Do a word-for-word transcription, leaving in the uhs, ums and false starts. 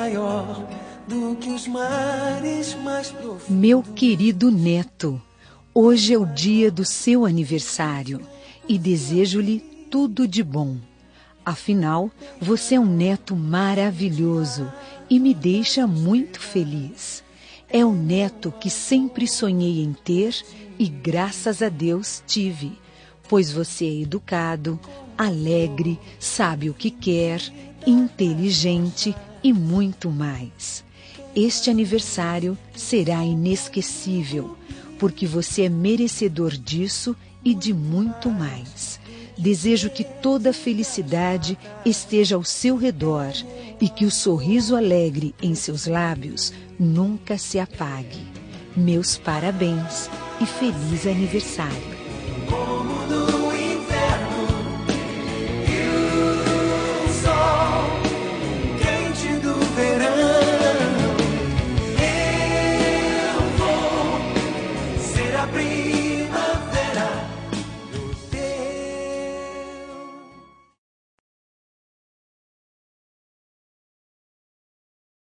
maior do que os mares mais profundos. Meu querido neto, hoje é o dia do seu aniversário e desejo-lhe tudo de bom. Afinal, você é um neto maravilhoso e me deixa muito feliz. É o neto que sempre sonhei em ter e graças a Deus tive, pois você é educado, alegre, sabe o que quer, inteligente e muito mais. Este aniversário será inesquecível, porque você é merecedor disso e de muito mais. Desejo que toda a felicidade esteja ao seu redor e que o sorriso alegre em seus lábios nunca se apague. Meus parabéns e feliz aniversário. Como